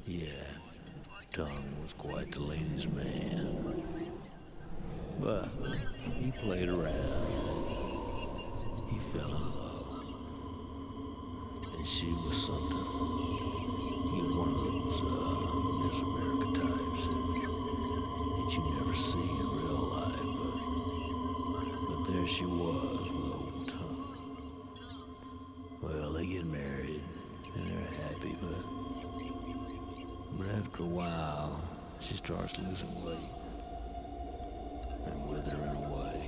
Yeah, Tongue was quite the ladies' man. But he played around and he fell in love. And she was something. He was one of those Miss America types that you never see in real life. But there she was with old Tongue. Well, they get married and they're happy, but after a while, she starts losing weight and withering away.